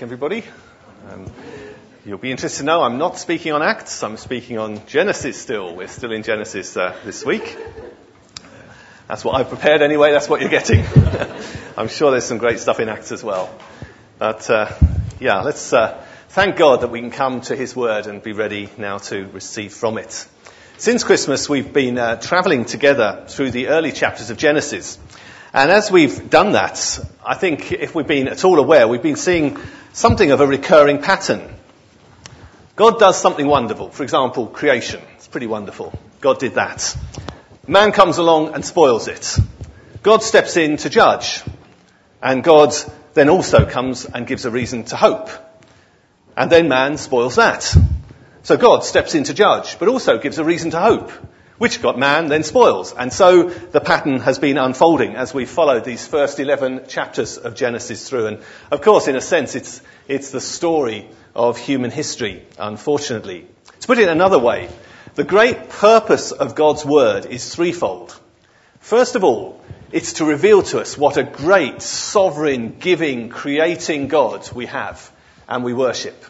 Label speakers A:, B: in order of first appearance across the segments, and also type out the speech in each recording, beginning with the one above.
A: everybody. You'll be interested to know I'm not speaking on Acts, I'm speaking on Genesis still. We're still in Genesis this week. That's what I've prepared anyway, that's what you're getting. I'm sure there's some great stuff in Acts as well. But let's thank God that we can come to His Word and be ready now to receive from it. Since Christmas we've been travelling together through the early chapters of Genesis. And as we've done that, I think if we've been at all aware, we've been seeing something of a recurring pattern. God does something wonderful. For example, creation. It's pretty wonderful. God did that. Man comes along and spoils it. God steps in to judge. And God then also comes and gives a reason to hope. And then man spoils that. So God steps in to judge, but also gives a reason to hope, which man then spoils. And so the pattern has been unfolding as we followed these first 11 chapters of Genesis through. And of course, in a sense, it's the story of human history, unfortunately. To put it another way, the great purpose of God's word is threefold. First of all, it's to reveal to us what a great, sovereign, giving, creating God we have and we worship.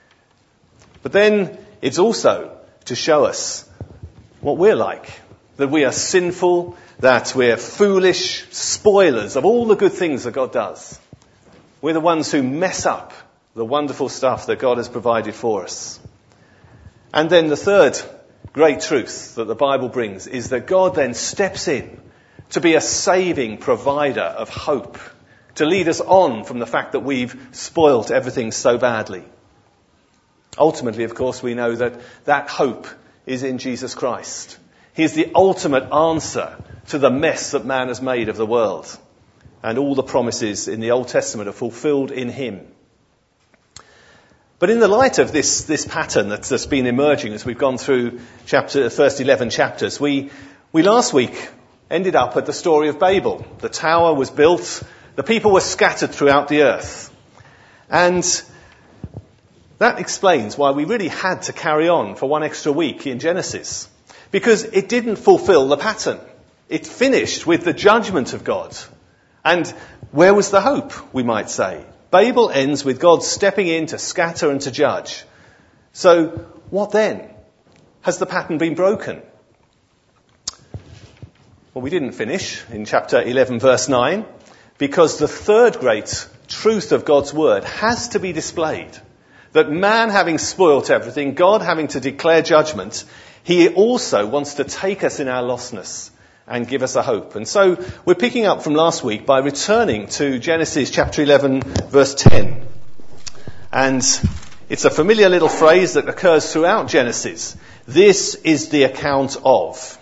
A: But then it's also to show us what we're like, that we are sinful, that we're foolish spoilers of all the good things that God does. We're the ones who mess up the wonderful stuff that God has provided for us. And then the third great truth that the Bible brings is that God then steps in to be a saving provider of hope, to lead us on from the fact that we've spoilt everything so badly. Ultimately, of course, we know that hope is in Jesus Christ. He is the ultimate answer to the mess that man has made of the world. And all the promises in the Old Testament are fulfilled in him. But in the light of this pattern that's been emerging as we've gone through the first 11 chapters, we last week ended up at the story of Babel. The tower was built, the people were scattered throughout the earth. And that explains why we really had to carry on for one extra week in Genesis. Because it didn't fulfill the pattern. It finished with the judgment of God. And where was the hope, we might say? Babel ends with God stepping in to scatter and to judge. So what then? Has the pattern been broken? Well, we didn't finish in chapter 11, verse 9, because the third great truth of God's word has to be displayed. That man having spoilt everything, God having to declare judgment, he also wants to take us in our lostness and give us a hope. And so we're picking up from last week by returning to Genesis chapter 11, verse 10. And it's a familiar little phrase that occurs throughout Genesis. This is the account of.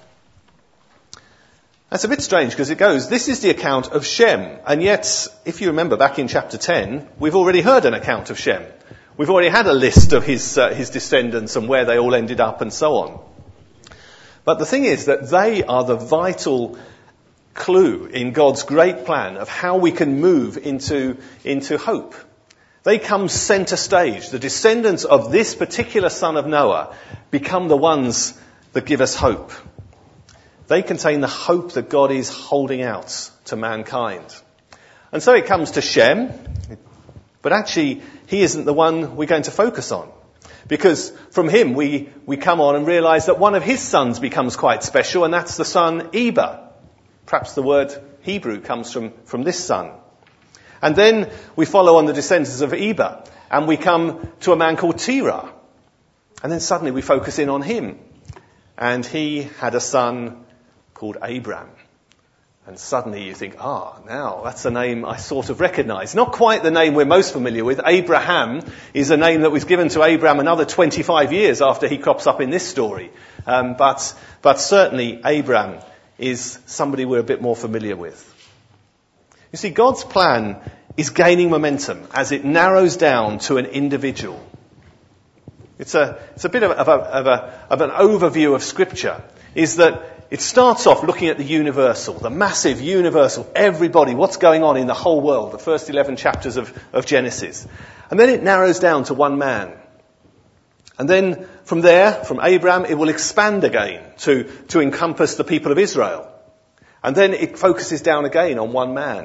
A: That's a bit strange because it goes, this is the account of Shem. And yet, if you remember back in chapter 10, we've already heard an account of Shem. We've already had a list of his descendants and where they all ended up and so on. But the thing is that they are the vital clue in God's great plan of how we can move into hope. They come centre stage. The descendants of this particular son of Noah become the ones that give us hope. They contain the hope that God is holding out to mankind. And so it comes to Shem, but actually he isn't the one we're going to focus on. Because from him we come on and realise that one of his sons becomes quite special, and that's the son Eber. Perhaps the word Hebrew comes from this son. And then we follow on the descendants of Eber, and we come to a man called Terah. And then suddenly we focus in on him. And he had a son called Abram. And suddenly you think, now that's a name I sort of recognise. Not quite the name we're most familiar with. Abraham is a name that was given to Abraham another 25 years after he crops up in this story. But certainly Abram is somebody we're a bit more familiar with. You see, God's plan is gaining momentum as it narrows down to an individual. It's a bit of an overview of Scripture, is that it starts off looking at the universal, the massive universal, everybody, what's going on in the whole world, the first 11 chapters of Genesis. And then it narrows down to one man. And then from there, from Abraham, it will expand again to encompass the people of Israel. And then it focuses down again on one man,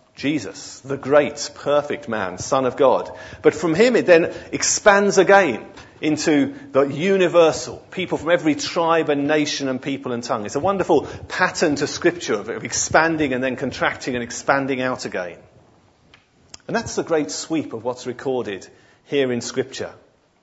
A: Jesus, the great, perfect man, Son of God. But from him it then expands again into the universal, people from every tribe and nation and people and tongue. It's a wonderful pattern to Scripture of expanding and then contracting and expanding out again. And that's the great sweep of what's recorded here in Scripture.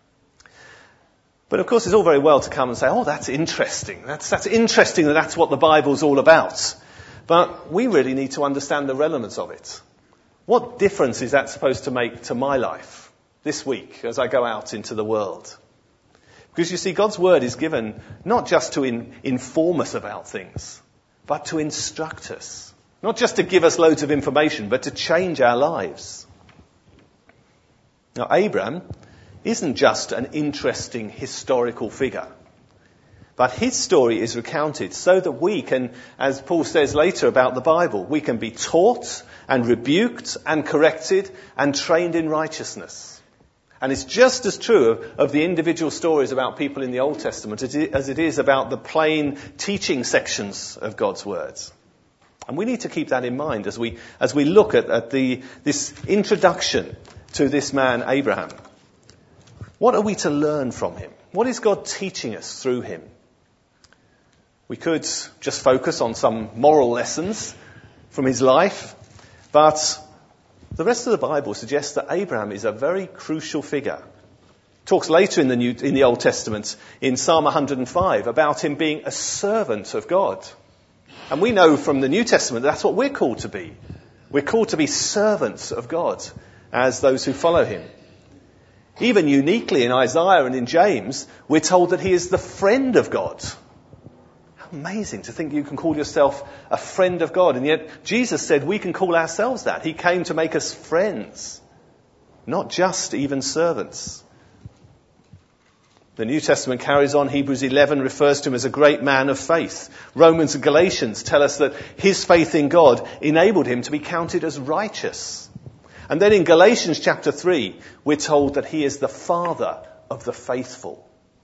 A: But of course it's all very well to come and say, oh, that's interesting. That's interesting that that's what the Bible's all about. But we really need to understand the relevance of it. What difference is that supposed to make to my life this week as I go out into the world? Because you see, God's word is given not just to inform us about things, but to instruct us. Not just to give us loads of information, but to change our lives. Now, Abraham isn't just an interesting historical figure. But his story is recounted so that we can, as Paul says later about the Bible, we can be taught and rebuked and corrected and trained in righteousness. And it's just as true of the individual stories about people in the Old Testament as it is about the plain teaching sections of God's words. And we need to keep that in mind as we look at this introduction to this man, Abraham. What are we to learn from him? What is God teaching us through him? We could just focus on some moral lessons from his life, but the rest of the Bible suggests that Abraham is a very crucial figure. It talks later in the Old Testament, in Psalm 105, about him being a servant of God. And we know from the New Testament that's what we're called to be. We're called to be servants of God as those who follow him. Even uniquely in Isaiah and in James, we're told that he is the friend of God. How amazing to think you can call yourself a friend of God. And yet Jesus said we can call ourselves that. He came to make us friends, not just even servants. The New Testament carries on. Hebrews 11 refers to him as a great man of faith. Romans and Galatians tell us that his faith in God enabled him to be counted as righteous. And then in Galatians chapter 3, we're told that he is the father of the faithful.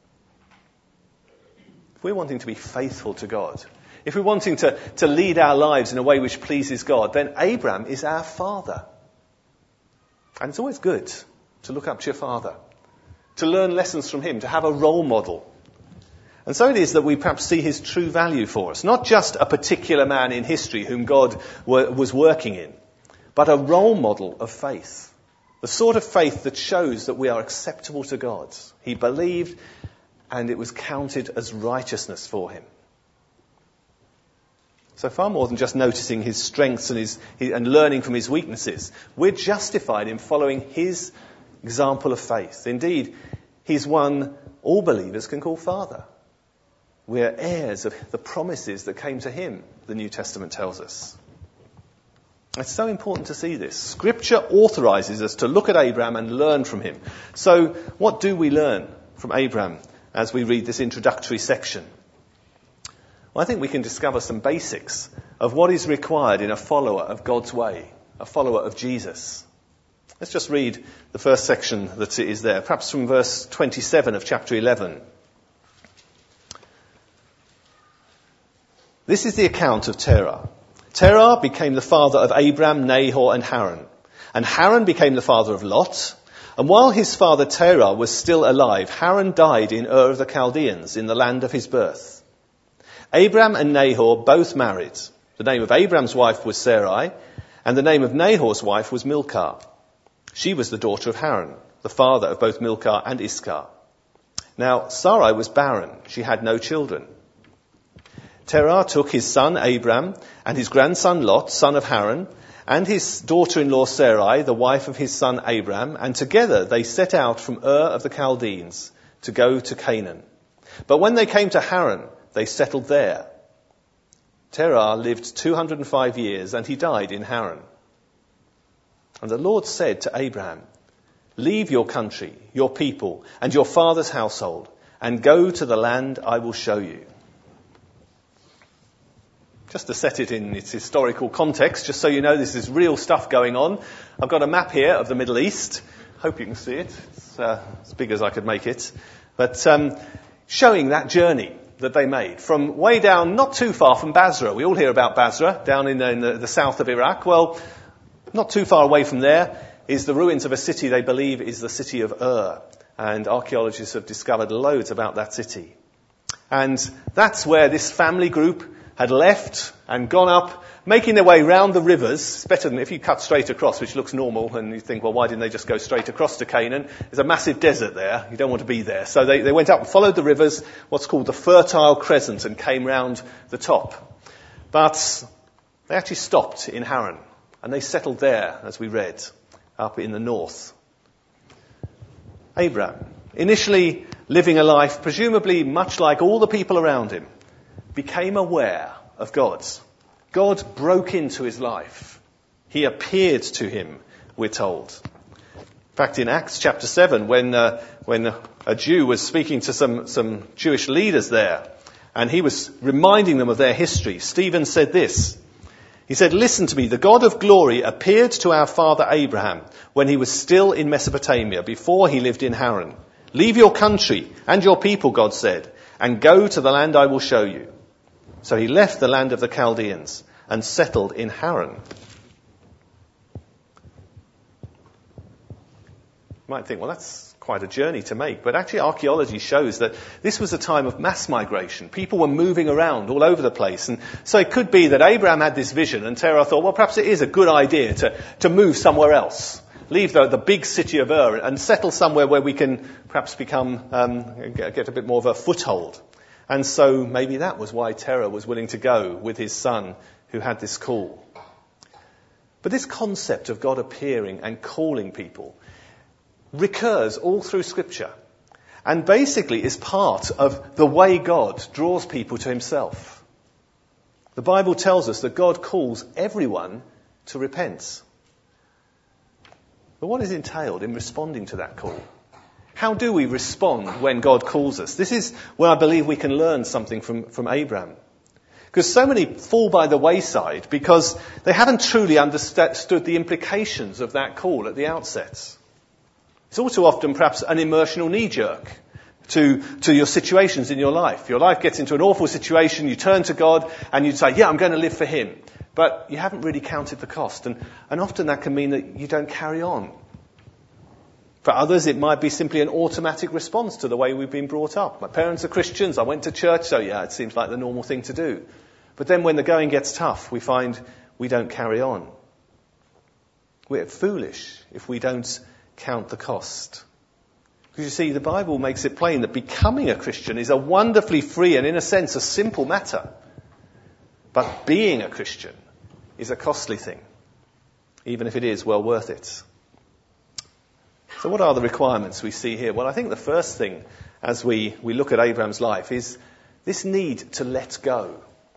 A: If we're wanting to be faithful to God, if we're wanting to lead our lives in a way which pleases God, then Abraham is our father. And it's always good to look up to your father, to learn lessons from him, to have a role model. And so it is that we perhaps see his true value for us. Not just a particular man in history whom God was working in, but a role model of faith. The sort of faith that shows that we are acceptable to God. He believed and it was counted as righteousness for him. So far more than just noticing his strengths and learning from his weaknesses, we're justified in following his example of faith. Indeed, he's one all believers can call Father. We're heirs of the promises that came to him, the New Testament tells us. It's so important to see this. Scripture authorises us to look at Abraham and learn from him. So what do we learn from Abraham as we read this introductory section? Well, I think we can discover some basics of what is required in a follower of God's way, a follower of Jesus. Let's just read the first section that is there, perhaps from verse 27 of chapter 11. This is the account of Terah. Terah became the father of Abram, Nahor and Haran. And Haran became the father of Lot. And while his father Terah was still alive, Haran died in Ur of the Chaldeans, in the land of his birth. Abram and Nahor both married. The name of Abram's wife was Sarai, and the name of Nahor's wife was Milcah. She was the daughter of Haran, the father of both Milcah and Iscah. Now Sarai was barren. She had no children. Terah took his son Abram and his grandson Lot, son of Haran, and his daughter-in-law Sarai, the wife of his son Abram, and together they set out from Ur of the Chaldeans to go to Canaan. But when they came to Haran, they settled there. Terah lived 205 years, and he died in Haran. And the Lord said to Abraham, "Leave your country, your people, and your father's household, and go to the land I will show you." Just to set it in its historical context, just so you know this is real stuff going on, I've got a map here of the Middle East. Hope you can see it. It's as big as I could make it. But showing that journey that they made from way down, not too far from Basra. We all hear about Basra, down in the south of Iraq. Well, not too far away from there is the ruins of a city they believe is the city of Ur. And archaeologists have discovered loads about that city. And that's where this family group had left and gone up, making their way round the rivers. It's better than if you cut straight across, which looks normal, and you think, well, why didn't they just go straight across to Canaan? There's a massive desert there. You don't want to be there. So they went up and followed the rivers, what's called the Fertile Crescent, and came round the top. But they actually stopped in Haran, and they settled there, as we read, up in the north. Abraham, initially living a life presumably much like all the people around him, became aware of God. God broke into his life. He appeared to him, we're told. In fact, in Acts chapter 7, when a Jew was speaking to some Jewish leaders there, and he was reminding them of their history, Stephen said this. He said, "Listen to me, the God of glory appeared to our father Abraham when he was still in Mesopotamia, before he lived in Haran. Leave your country and your people, God said, and go to the land I will show you." So he left the land of the Chaldeans and settled in Haran. You might think, well, that's quite a journey to make. But actually archaeology shows that this was a time of mass migration. People were moving around all over the place. And so it could be that Abraham had this vision and Terah thought, well, perhaps it is a good idea to move somewhere else. Leave the big city of Ur and settle somewhere where we can perhaps get a bit more of a foothold. And so maybe that was why Terah was willing to go with his son who had this call. But this concept of God appearing and calling people recurs all through Scripture and basically is part of the way God draws people to himself. The Bible tells us that God calls everyone to repent. But what is entailed in responding to that call? How do we respond when God calls us? This is where I believe we can learn something from Abraham. Because so many fall by the wayside because they haven't truly understood the implications of that call at the outset. It's all too often perhaps an emotional knee-jerk to your situations in your life. Your life gets into an awful situation, you turn to God and you say, yeah, I'm going to live for him. But you haven't really counted the cost. And often that can mean that you don't carry on. For others, it might be simply an automatic response to the way we've been brought up. My parents are Christians, I went to church, so yeah, it seems like the normal thing to do. But then when the going gets tough, we find we don't carry on. We're foolish if we don't count the cost. Because you see, the Bible makes it plain that becoming a Christian is a wonderfully free and, in a sense, a simple matter. But being a Christian is a costly thing, even if it is well worth it. So what are the requirements we see here? Well, I think the first thing as we look at Abraham's life is this need to let go.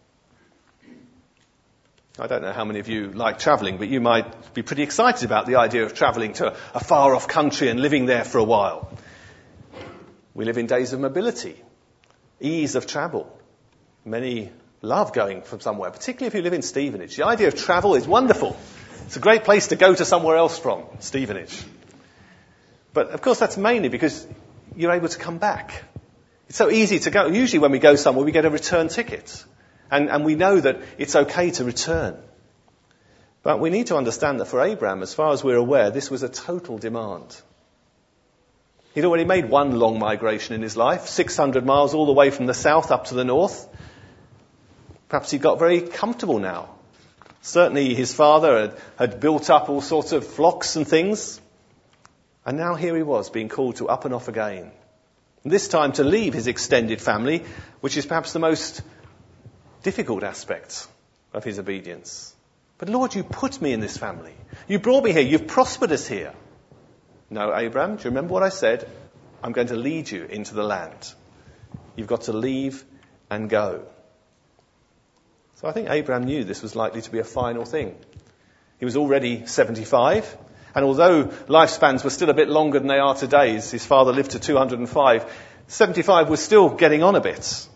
A: I don't know how many of you like travelling, but you might be pretty excited about the idea of travelling to a far-off country and living there for a while. We live in days of mobility, ease of travel. Many love going from somewhere, particularly if you live in Stevenage. The idea of travel is wonderful. It's a great place to go to somewhere else from, Stevenage. But of course that's mainly because you're able to come back. It's so easy to go. Usually when we go somewhere we get a return ticket. And we know that it's okay to return. But we need to understand that for Abraham, as far as we're aware, this was a total demand. He'd already made one long migration in his life, 600 miles all the way from the south up to the north. Perhaps he got very comfortable now. Certainly his father had built up all sorts of flocks and things. And now here he was being called to up and off again. And this time to leave his extended family, which is perhaps the most difficult aspect of his obedience. But Lord, you put me in this family. You brought me here. You've prospered us here. No, Abraham, do you remember what I said? I'm going to lead you into the land. You've got to leave and go. So I think Abraham knew this was likely to be a final thing. He was already 75. And although lifespans were still a bit longer than they are today, his father lived to 205, 75 was still getting on a bit.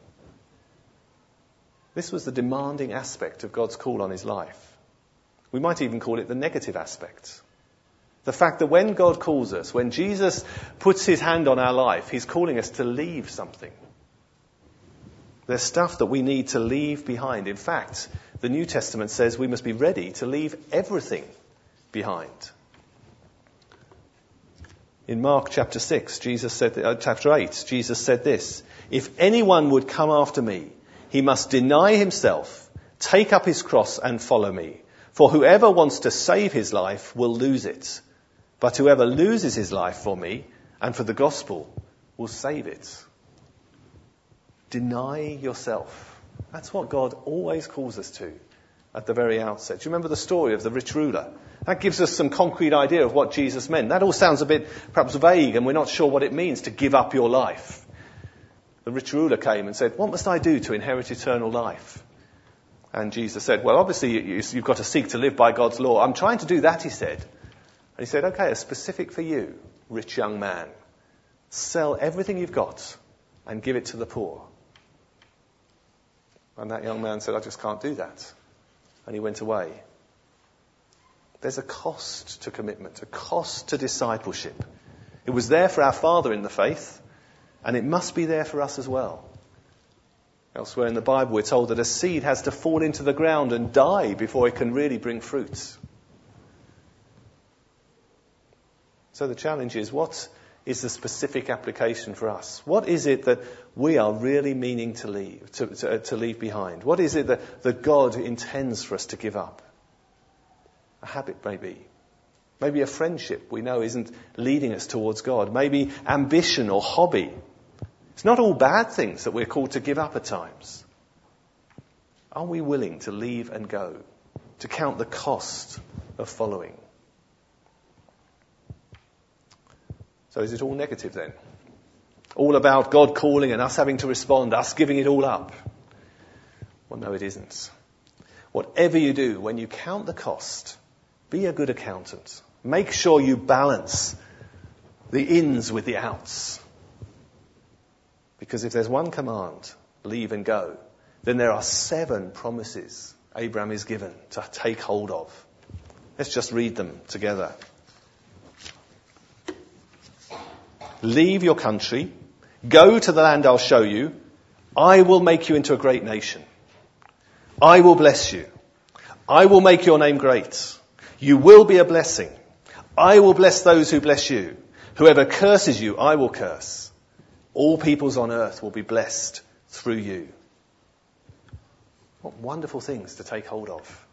A: This was the demanding aspect of God's call on his life. We might even call it the negative aspect. The fact that when God calls us, when Jesus puts his hand on our life, he's calling us to leave something. There's stuff that we need to leave behind. In fact, the New Testament says we must be ready to leave everything behind. In Mark chapter 6, chapter 8, Jesus said this, "If anyone would come after me, he must deny himself, take up his cross and follow me. For whoever wants to save his life will lose it. But whoever loses his life for me and for the gospel will save it." Deny yourself. That's what God always calls us to at the very outset. Do you remember the story of the rich ruler? That gives us some concrete idea of what Jesus meant. That all sounds a bit perhaps vague, and we're not sure what it means to give up your life. The rich ruler came and said, "What must I do to inherit eternal life?" And Jesus said, "Well, obviously you've got to seek to live by God's law." "I'm trying to do that," he said. And he said, "Okay, a specific for you, rich young man. Sell everything you've got and give it to the poor." And that young man said, "I just can't do that." And he went away. There's a cost to commitment, a cost to discipleship. It was there for our father in the faith, and it must be there for us as well. Elsewhere in the Bible, we're told that a seed has to fall into the ground and die before it can really bring fruit. So the challenge is, what is the specific application for us? What is it that we are really meaning to leave behind? What is it that God intends for us to give up? A habit, maybe. Maybe a friendship we know isn't leading us towards God. Maybe ambition or hobby. It's not all bad things that we're called to give up at times. Are we willing to leave and go, to count the cost of following? So is it all negative then? All about God calling and us having to respond, us giving it all up? Well, no, it isn't. Whatever you do, when you count the cost, be a good accountant. Make sure you balance the ins with the outs. Because if there's one command, leave and go, then there are 7 promises Abraham is given to take hold of. Let's just read them together. Leave your country, go to the land I'll show you. I will make you into a great nation. I will bless you. I will make your name great. You will be a blessing. I will bless those who bless you. Whoever curses you, I will curse. All peoples on earth will be blessed through you. What wonderful things to take hold of.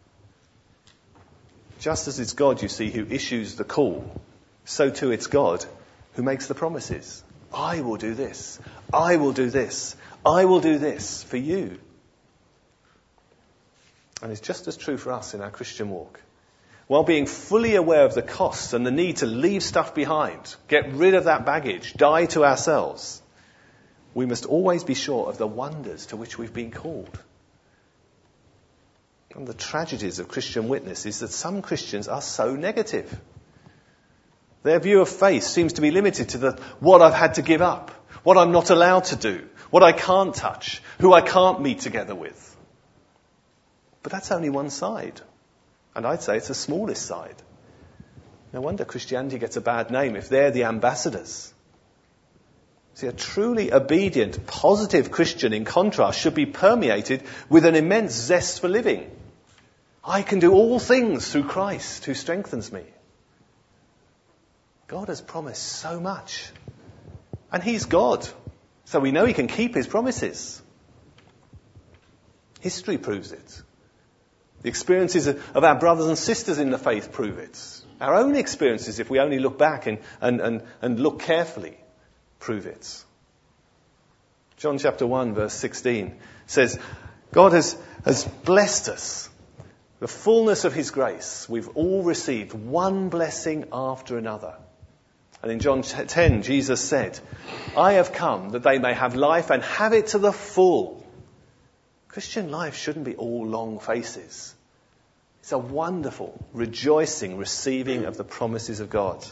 A: Just as it's God, you see, who issues the call, so too it's God who makes the promises. I will do this. I will do this. I will do this for you. And it's just as true for us in our Christian walk. While being fully aware of the costs and the need to leave stuff behind, get rid of that baggage, die to ourselves, we must always be sure of the wonders to which we've been called. And the tragedies of Christian witness is that some Christians are so negative. Their view of faith seems to be limited to what I've had to give up, what I'm not allowed to do, what I can't touch, who I can't meet together with. But that's only one side. And I'd say it's the smallest side. No wonder Christianity gets a bad name if they're the ambassadors. See, a truly obedient, positive Christian, in contrast, should be permeated with an immense zest for living. I can do all things through Christ who strengthens me. God has promised so much. And He's God. So we know He can keep His promises. History proves it. The experiences of our brothers and sisters in the faith prove it. Our own experiences, if we only look back and look carefully, prove it. John chapter 1 verse 16 says, God has blessed us. The fullness of His grace. We've all received one blessing after another. And in John 10, Jesus said, I have come that they may have life and have it to the full. Christian life shouldn't be all long faces. It's a wonderful, rejoicing, receiving of the promises of God.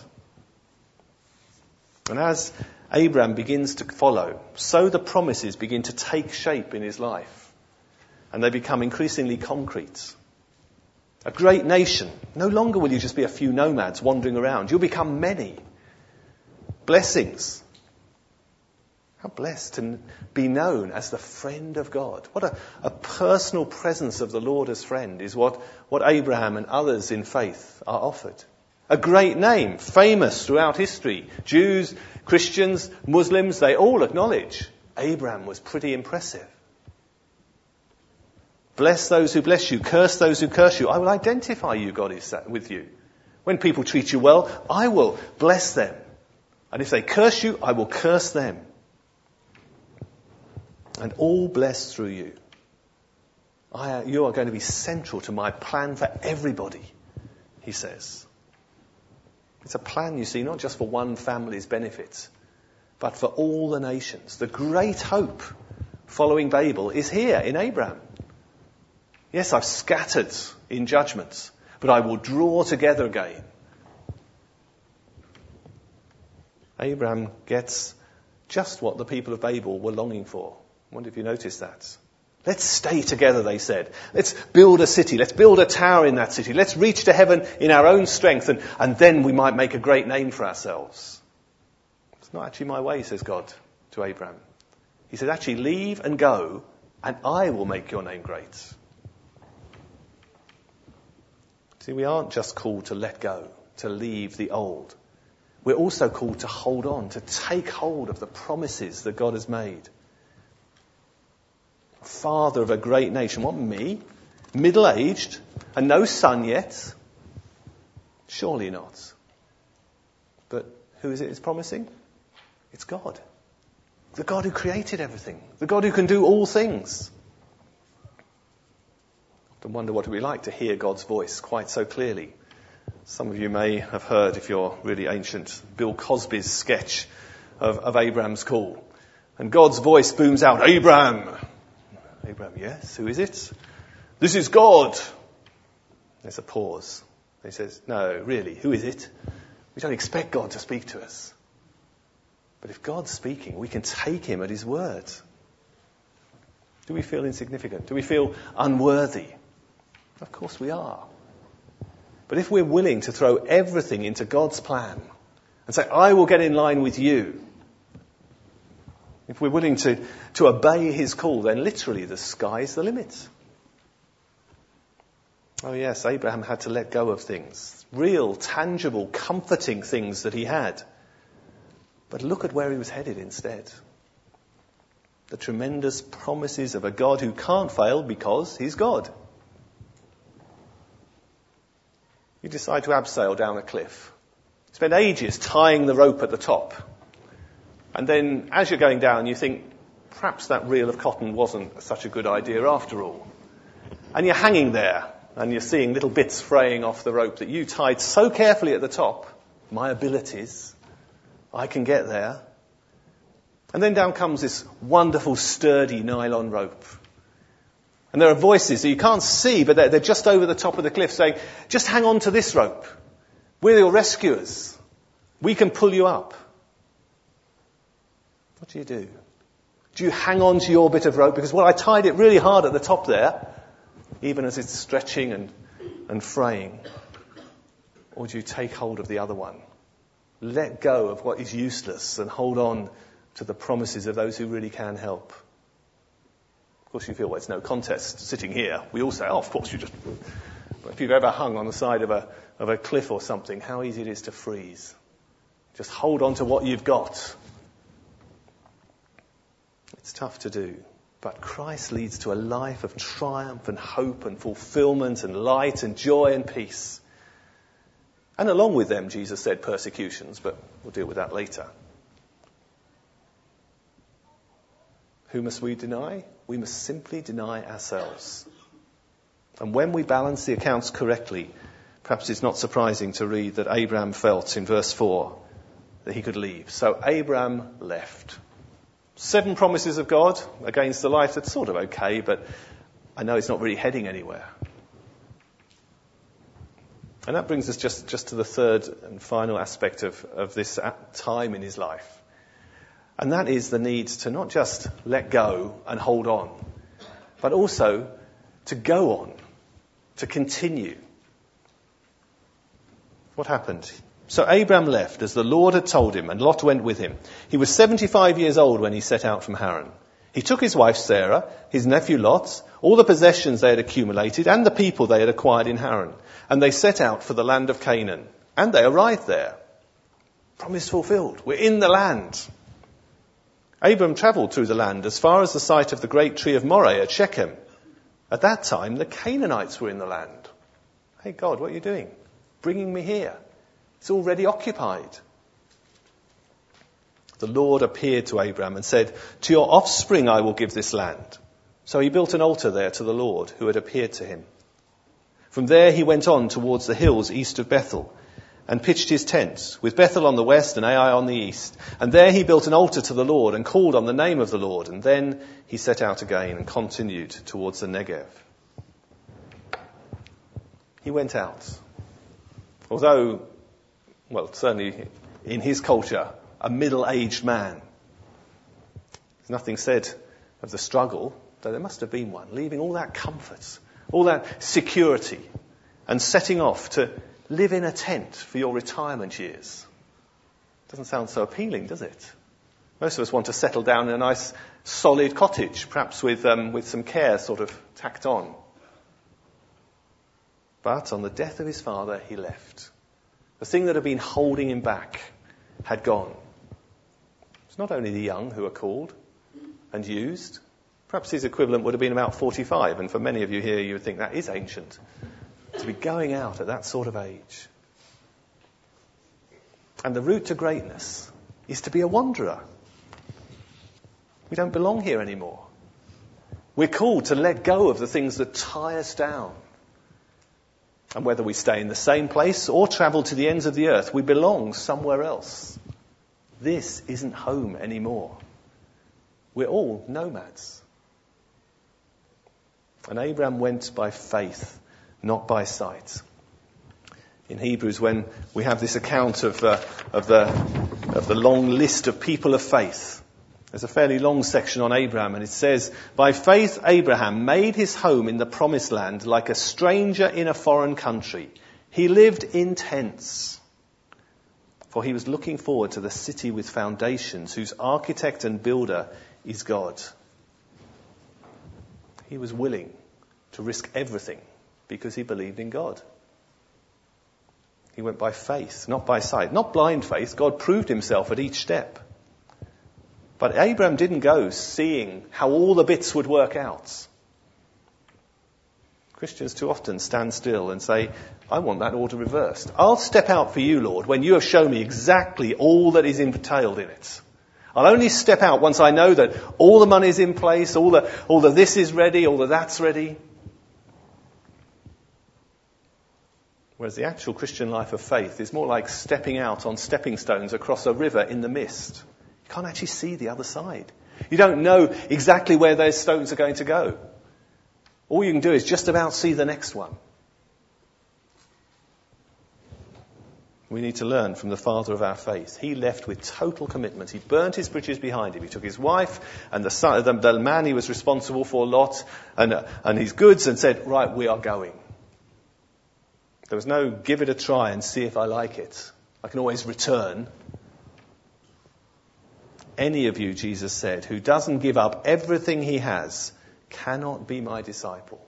A: And as Abraham begins to follow, so the promises begin to take shape in his life. And they become increasingly concrete. A great nation. No longer will you just be a few nomads wandering around. You'll become many. Blessings. How blessed to be known as the friend of God. What a personal presence of the Lord as friend is what Abraham and others in faith are offered. A great name, famous throughout history. Jews, Christians, Muslims, they all acknowledge Abraham was pretty impressive. Bless those who bless you, curse those who curse you. I will identify you, God is with you. When people treat you well, I will bless them. And if they curse you, I will curse them. And all blessed through you. You are going to be central to my plan for everybody, he says. It's a plan, you see, not just for one family's benefit, but for all the nations. The great hope following Babel is here in Abraham. Yes, I've scattered in judgments, but I will draw together again. Abraham gets just what the people of Babel were longing for. I wonder if you noticed that. Let's stay together, they said. Let's build a city. Let's build a tower in that city. Let's reach to heaven in our own strength, and then we might make a great name for ourselves. It's not actually my way, says God to Abraham. He said, actually leave and go, and I will make your name great. See, we aren't just called to let go, to leave the old. We're also called to hold on, to take hold of the promises that God has made. Father of a great nation. What, me? Middle-aged and no son yet? Surely not. But who is it it's promising? It's God. The God who created everything. The God who can do all things. I often wonder what it would be like to hear God's voice quite so clearly. Some of you may have heard, if you're really ancient, Bill Cosby's sketch of Abraham's call. And God's voice booms out, Abraham! Abraham, yes, who is it? This is God. There's a pause. He says, no, really, who is it? We don't expect God to speak to us. But if God's speaking, we can take him at his word. Do we feel insignificant? Do we feel unworthy? Of course we are. But if we're willing to throw everything into God's plan and say, I will get in line with you, if we're willing to obey his call, then literally the sky's the limit. Oh yes, Abraham had to let go of things. Real, tangible, comforting things that he had. But look at where he was headed instead. The tremendous promises of a God who can't fail because he's God. You decide to abseil down a cliff. Spend ages tying the rope at the top. And then as you're going down, you think, perhaps that reel of cotton wasn't such a good idea after all. And you're hanging there, and you're seeing little bits fraying off the rope that you tied so carefully at the top. My abilities, I can get there. And then down comes this wonderful, sturdy nylon rope. And there are voices that you can't see, but they're just over the top of the cliff saying, just hang on to this rope. We're your rescuers. We can pull you up. What do? Do you hang on to your bit of rope? Because, well, I tied it really hard at the top there, even as it's stretching and fraying. Or do you take hold of the other one? Let go of what is useless and hold on to the promises of those who really can help. Of course, you feel, well, it's no contest sitting here. We all say, oh, of course, you just... But if you've ever hung on the side of a cliff or something, how easy it is to freeze. Just hold on to what you've got. It's tough to do. But Christ leads to a life of triumph and hope and fulfillment and light and joy and peace. And along with them, Jesus said, persecutions, but we'll deal with that later. Who must we deny? We must simply deny ourselves. And when we balance the accounts correctly, perhaps it's not surprising to read that Abraham felt in verse 4 that he could leave. So Abraham left. 7 promises of God against a life that's sort of okay, but I know it's not really heading anywhere. And that brings us just to the third and final aspect of this time in his life. And that is the need to not just let go and hold on, but also to go on, to continue. What happened? So Abram left as the Lord had told him, and Lot went with him. He was 75 years old when he set out from Haran. He took his wife Sarah, his nephew Lot, all the possessions they had accumulated, and the people they had acquired in Haran. And they set out for the land of Canaan. And they arrived there. Promise fulfilled. We're in the land. Abram travelled through the land as far as the site of the great tree of Moreh at Shechem. At that time, the Canaanites were in the land. Hey God, what are you doing? Bringing me here. It's already occupied. The Lord appeared to Abram and said, to your offspring I will give this land. So he built an altar there to the Lord who had appeared to him. From there he went on towards the hills east of Bethel and pitched his tents, with Bethel on the west and Ai on the east. And there he built an altar to the Lord and called on the name of the Lord. And then he set out again and continued towards the Negev. He went out. Although, well, certainly in his culture, a middle-aged man. There's nothing said of the struggle, though there must have been one, leaving all that comfort, all that security, and setting off to live in a tent for your retirement years. Doesn't sound so appealing, does it? Most of us want to settle down in a nice, solid cottage, perhaps with some care sort of tacked on. But on the death of his father, he left. The thing that had been holding him back had gone. It's not only the young who are called and used. Perhaps his equivalent would have been about 45, and for many of you here, you would think that is ancient. To be going out at that sort of age. And the route to greatness is to be a wanderer. We don't belong here anymore. We're called to let go of the things that tie us down. And whether we stay in the same place or travel to the ends of the earth, we belong somewhere else. This isn't home anymore. We're all nomads. And Abram went by faith, not by sight. In Hebrews, when we have this account of the long list of people of faith, there's a fairly long section on Abraham, and it says, by faith Abraham made his home in the promised land like a stranger in a foreign country. He lived in tents, for he was looking forward to the city with foundations, whose architect and builder is God. He was willing to risk everything because he believed in God. He went by faith, not by sight. Not blind faith. God proved himself at each step. But Abraham didn't go seeing how all the bits would work out. Christians too often stand still and say, I want that order reversed. I'll step out for you, Lord, when you have shown me exactly all that is entailed in it. I'll only step out once I know that all the money's in place, all the this is ready, all the that's ready. Whereas the actual Christian life of faith is more like stepping out on stepping stones across a river in the mist. You can't actually see the other side. You don't know exactly where those stones are going to go. All you can do is just about see the next one. We need to learn from the father of our faith. He left with total commitment. He burnt his bridges behind him. He took his wife and the man he was responsible for, Lot, and his goods, and said, right, we are going. There was no give it a try and see if I like it. I can always return. Any of you, Jesus said, who doesn't give up everything he has cannot be my disciple.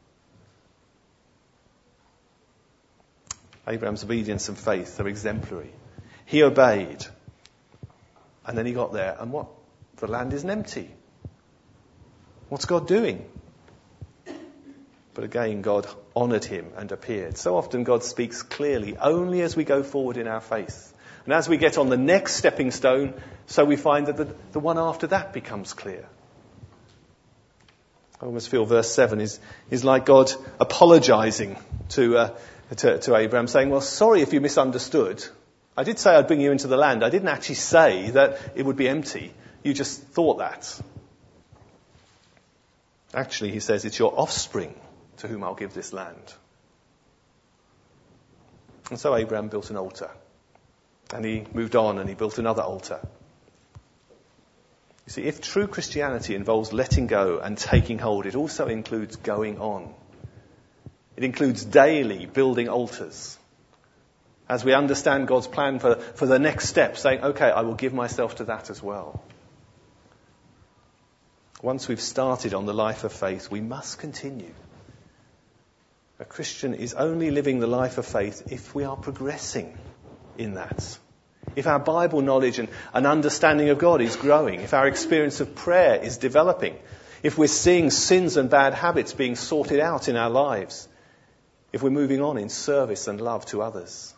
A: Abraham's obedience and faith are exemplary. He obeyed. And then he got there. And what? The land isn't empty. What's God doing? But again, God honoured him and appeared. So often God speaks clearly only as we go forward in our faith. And as we get on the next stepping stone, so we find that the one after that becomes clear. I almost feel verse 7 is like God apologising to Abraham, saying, well, sorry if you misunderstood. I did say I'd bring you into the land. I didn't actually say that it would be empty. You just thought that. Actually, he says, it's your offspring to whom I'll give this land. And so Abraham built an altar. And he moved on and he built another altar. You see, if true Christianity involves letting go and taking hold, it also includes going on. It includes daily building altars. As we understand God's plan for the next step, saying, okay, I will give myself to that as well. Once we've started on the life of faith, we must continue. A Christian is only living the life of faith if we are progressing in that. If our Bible knowledge and understanding of God is growing, if our experience of prayer is developing, if we're seeing sins and bad habits being sorted out in our lives, if we're moving on in service and love to others.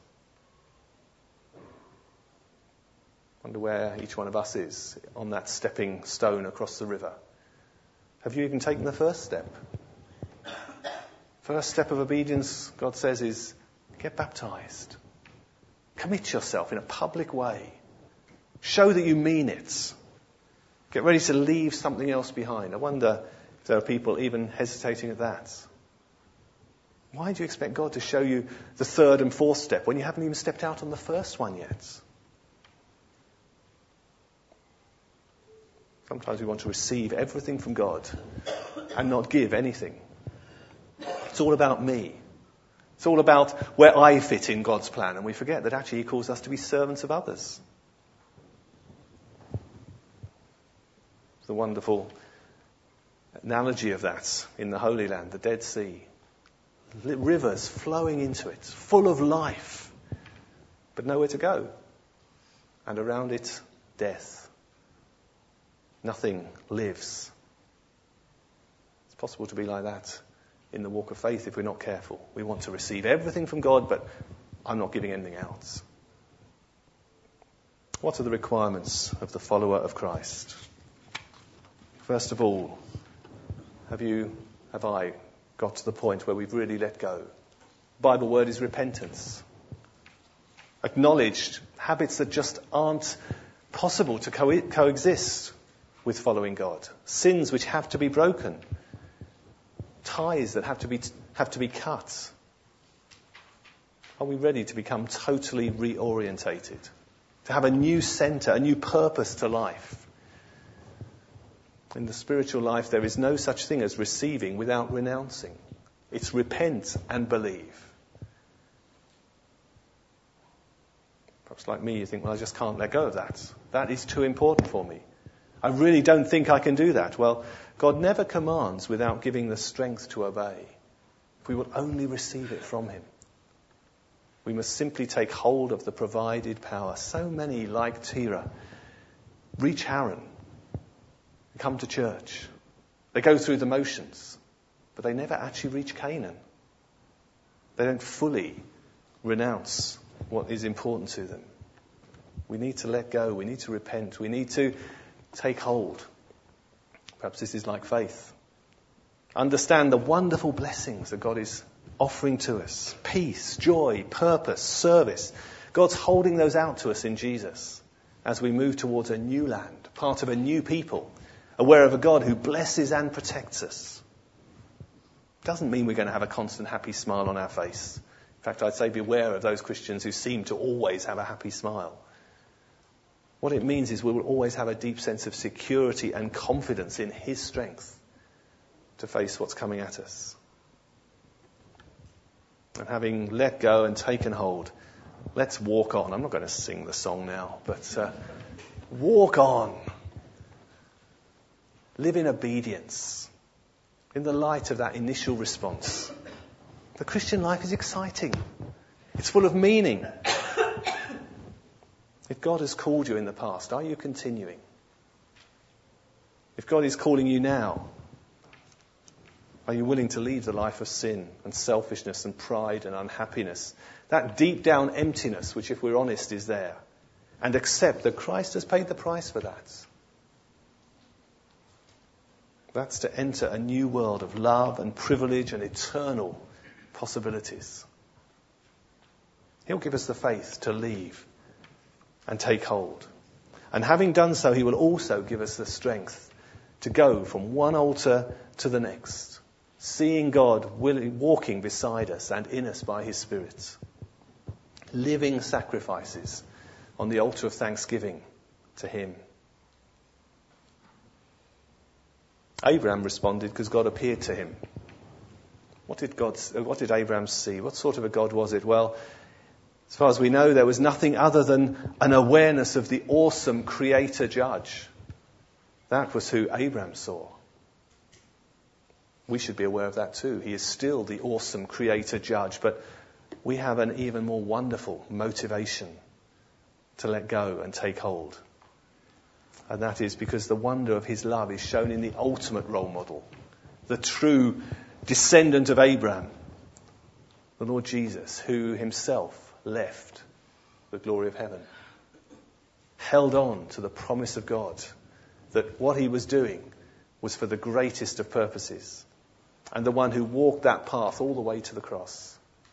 A: I wonder where each one of us is on that stepping stone across the river. Have you even taken the first step? First step of obedience, God says, is get baptized. Commit yourself in a public way. Show that you mean it. Get ready to leave something else behind. I wonder if there are people even hesitating at that. Why do you expect God to show you the third and fourth step when you haven't even stepped out on the first one yet? Sometimes we want to receive everything from God and not give anything. It's all about me. It's all about where I fit in God's plan, and we forget that actually He calls us to be servants of others. The wonderful analogy of that in the Holy Land, the Dead Sea. Rivers flowing into it, full of life, but nowhere to go. And around it, death. Nothing lives. It's possible to be like that in the walk of faith if we're not careful. We want to receive everything from God, but I'm not giving anything else. What are the requirements of the follower of Christ? First of all, have I got to the point where we've really let go? The Bible word is repentance. Acknowledged habits that just aren't possible to coexist with following God. Sins which have to be broken. Ties that have to be cut. Are we ready to become totally reorientated? To have a new centre, a new purpose to life? In the spiritual life, there is no such thing as receiving without renouncing. It's repent and believe. Perhaps like me, you think, well, I just can't let go of that. That is too important for me. I really don't think I can do that. Well, God never commands without giving the strength to obey. If we will only receive it from Him. We must simply take hold of the provided power. So many, like Terah, reach Haran, come to church. They go through the motions, but they never actually reach Canaan. They don't fully renounce what is important to them. We need to let go. We need to repent. We need to take hold. Perhaps this is like faith. Understand the wonderful blessings that God is offering to us. Peace, joy, purpose, service. God's holding those out to us in Jesus as we move towards a new land, part of a new people, aware of a God who blesses and protects us. Doesn't mean we're going to have a constant happy smile on our face. In fact, I'd say beware of those Christians who seem to always have a happy smile. What it means is we will always have a deep sense of security and confidence in His strength to face what's coming at us. And having let go and taken hold, let's walk on. I'm not going to sing the song now, but walk on. Live in obedience, in the light of that initial response. The Christian life is exciting. It's full of meaning. If God has called you in the past, are you continuing? If God is calling you now, are you willing to leave the life of sin and selfishness and pride and unhappiness, that deep down emptiness which, if we're honest, is there, and accept that Christ has paid the price for that? That's to enter a new world of love and privilege and eternal possibilities. He'll give us the faith to leave and take hold. And having done so, He will also give us the strength to go from one altar to the next, seeing God walking beside us and in us by His Spirit. Living sacrifices on the altar of thanksgiving to Him. Abraham responded because God appeared to him. What did Abraham see? What sort of a God was it? Well, As far as we know, there was nothing other than an awareness of the awesome Creator Judge. That was who Abraham saw. We should be aware of that too. He is still the awesome Creator Judge, but we have an even more wonderful motivation to let go and take hold. And that is because the wonder of his love is shown in the ultimate role model, the true descendant of Abraham, the Lord Jesus, who himself left the glory of heaven, held on to the promise of God that what he was doing was for the greatest of purposes, and the one who walked that path all the way to the cross.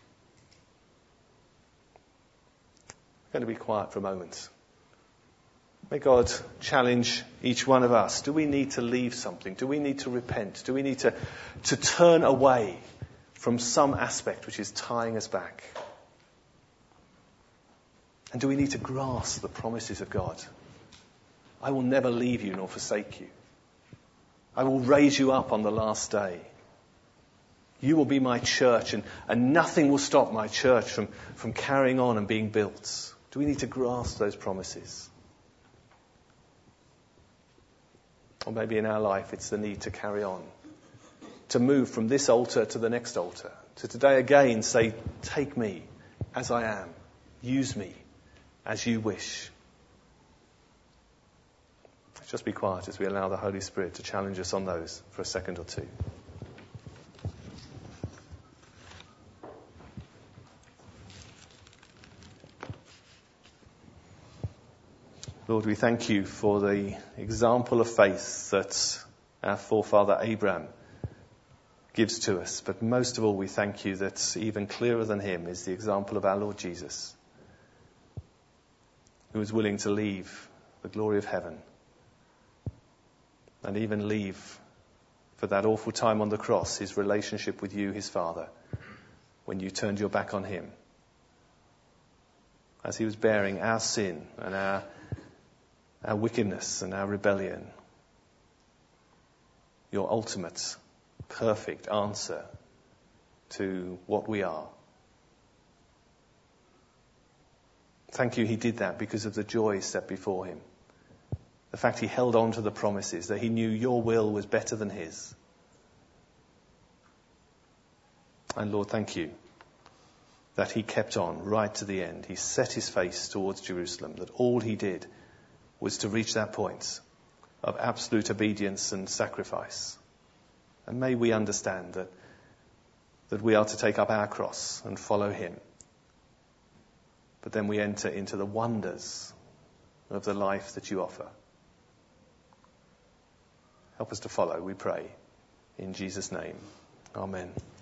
A: I'm going to be quiet for a moment. May God challenge each one of us. Do we need to leave something? Do we need to repent? Do we need to turn away from some aspect which is tying us back? And do we need to grasp the promises of God? I will never leave you nor forsake you. I will raise you up on the last day. You will be my church, and nothing will stop my church from carrying on and being built. Do we need to grasp those promises? Or maybe in our life it's the need to carry on, to move from this altar to the next altar, to today again say, take me as I am, use me as you wish. Let's just be quiet as we allow the Holy Spirit to challenge us on those for a second or two. Lord, we thank you for the example of faith that our forefather Abraham gives to us. But most of all, we thank you that even clearer than him is the example of our Lord Jesus, who was willing to leave the glory of heaven and even leave for that awful time on the cross his relationship with you, his Father, when you turned your back on him, as he was bearing our sin and our wickedness and our rebellion. Your ultimate, perfect answer to what we are. Thank you he did that because of the joy set before him. The fact he held on to the promises, that he knew your will was better than his. And Lord, thank you that he kept on right to the end. He set his face towards Jerusalem, that all he did was to reach that point of absolute obedience and sacrifice. And may we understand that we are to take up our cross and follow him. But then we enter into the wonders of the life that you offer. Help us to follow, we pray. In Jesus' name, amen.